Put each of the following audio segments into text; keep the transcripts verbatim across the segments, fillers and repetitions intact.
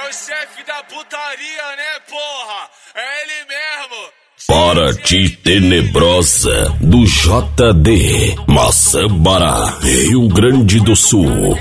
É o chefe da putaria, né, porra? É ele mesmo. Para ti tenebrosa do J D, Maçambará, Rio Grande do Sul.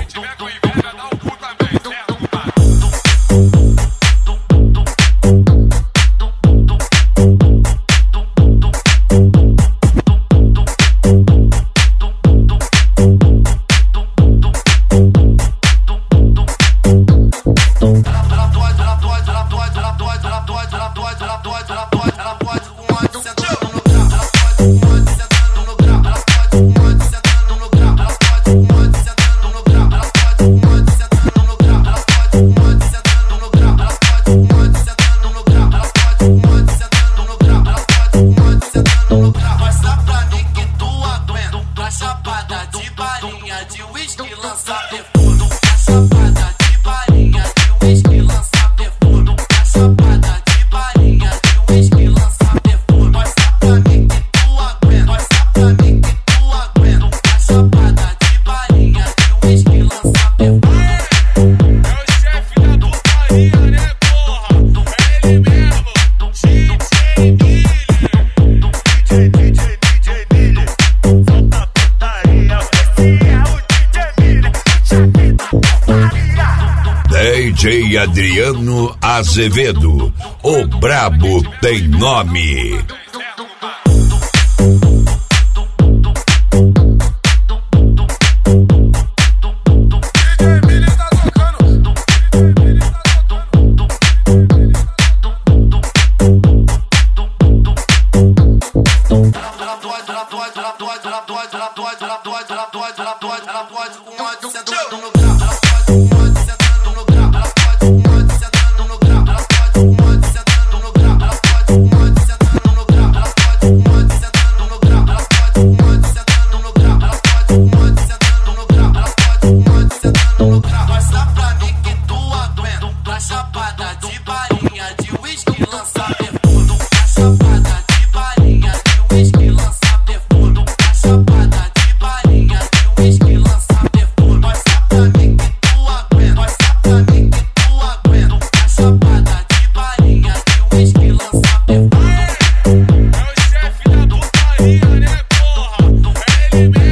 D J Adriano Azevedo, o brabo tem nome. É o chefe da putaria, né, porra? É ele mesmo.